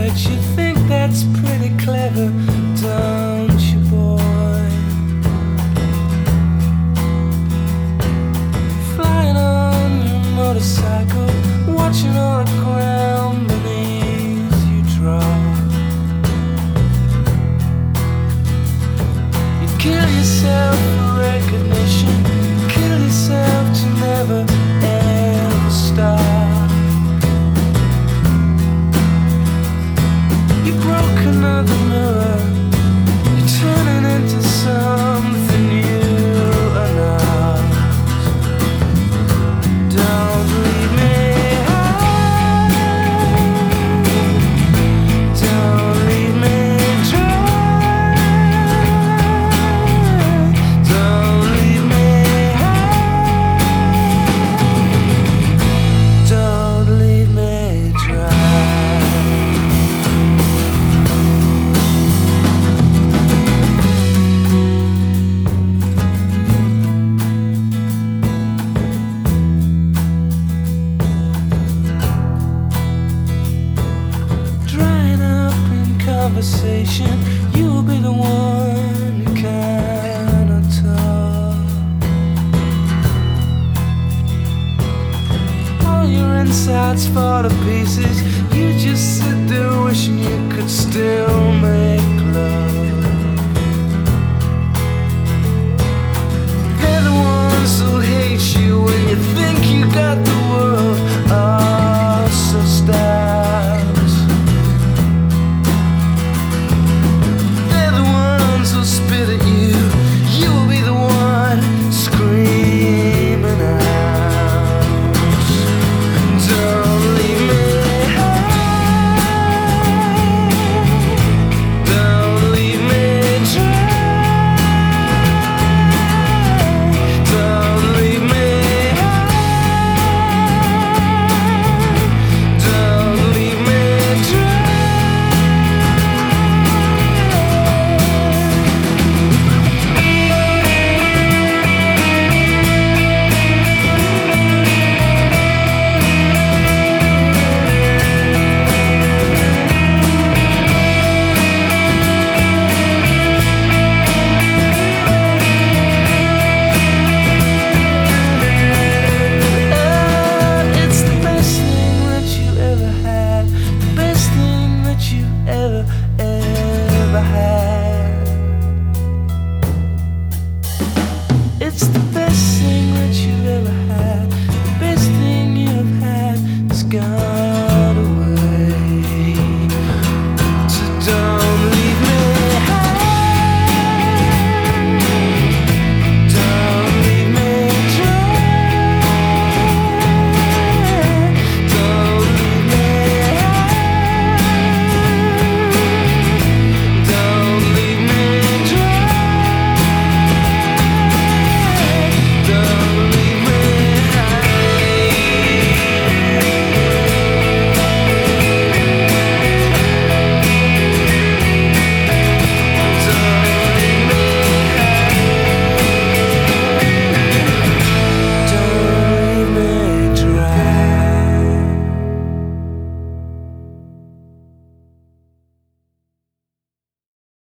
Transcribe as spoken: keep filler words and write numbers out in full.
bet you think that's pretty clever, don't you, boy? Flying on your motorcycle, watching all the ground beneath you drop. You kill yourself for recognition, kill yourself to never ever stop. You broke another mirror, you're turning into something you are not. Don't leave me high, don't leave me dry, don't leave me high, don't leave me dry. Conversation, you'll be the one who cannot talk. All your insides fall to pieces, you just sit there wishing you could still make love. They're the ones who hate you when you think you got the world all so stacked. Spit at you, you will be the one screaming out. Don't leave me high, don't leave me dry, don't leave me high, don't leave me dry. Ever